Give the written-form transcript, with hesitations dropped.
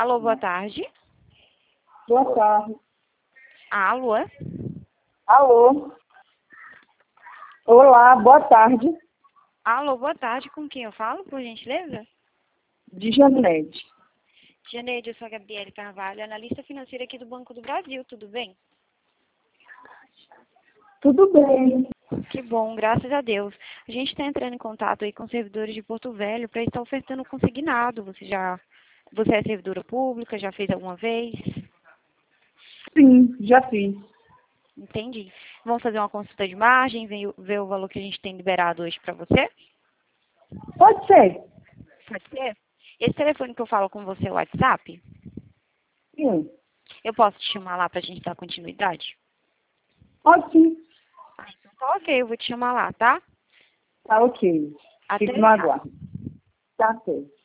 Alô, boa tarde. Boa tarde. Alô? Alô? Olá, boa tarde. Alô, boa tarde. Com quem eu falo, por gentileza? De Janete. Janeide, eu sou a Gabriele Carvalho, analista financeira aqui do Banco do Brasil. Tudo bem? Tudo bem. Que bom, graças a Deus. A gente está entrando em contato aí com servidores de Porto Velho para estar ofertando consignado. Você é servidora pública? Já fez alguma vez? Sim, já fiz. Entendi. Vamos fazer uma consulta de margem, ver o valor que a gente tem liberado hoje para você? Pode ser. Pode ser? Esse telefone que eu falo com você é o WhatsApp? Sim. Eu posso te chamar lá para a gente dar continuidade? Pode sim. Ah, então tá ok, eu vou te chamar lá, tá? Tá ok. Até Fico no já. aguardo. Tá ok.